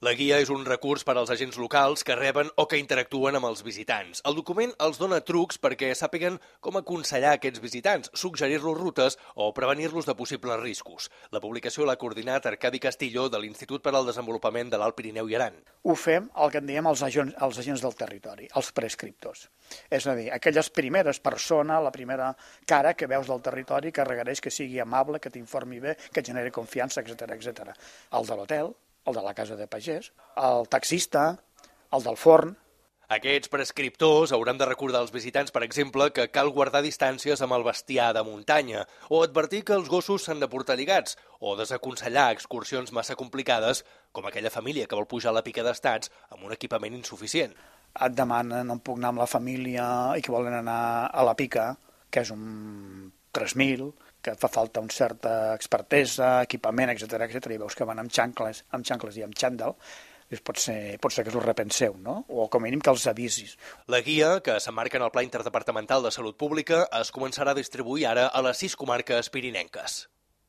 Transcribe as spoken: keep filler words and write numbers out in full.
La guia és un recurs per als agents locals que reben o que interactuen amb els visitants. El document els dona trucs perquè sàpiguen com aconsellar aquests visitants, suggerir-los rutes o prevenir-los de possibles riscos. La publicació l'ha coordinat Arcadi Castillo de l'Institut per al Desenvolupament de l'Alt Pirineu i Aran. Ho fem el que en diem els agents, els agents del territori, els prescriptors. És a dir, aquelles primeres persones, la primera cara que veus del territori que requereix que sigui amable, que t'informi bé, que generi confiança, etcètera, etcètera. El de l'hotel, el de la casa de pagès, el taxista, el del forn. Aquests prescriptors hauran de recordar als visitants, per exemple, que cal guardar distàncies amb el bestiar de muntanya, o advertir que els gossos s'han de portar lligats, o desaconsellar excursions massa complicades, com aquella família que vol pujar a la Pica d'Estats amb un equipament insuficient. Et demanen on puc anar amb la família i que volen anar a la Pica, que és un tres mil, que et fa falta una certa expertesa, equipament, etcètera, etcètera, i veus que van amb xancles, amb xancles i amb xandall, doncs pot ser, pot ser que us ho repenseu, no? O com a mínim que els avisis. La guia, que s'emmarca en el Pla Interdepartamental de Salut Pública, es començarà a distribuir ara a les sis comarques pirinenques.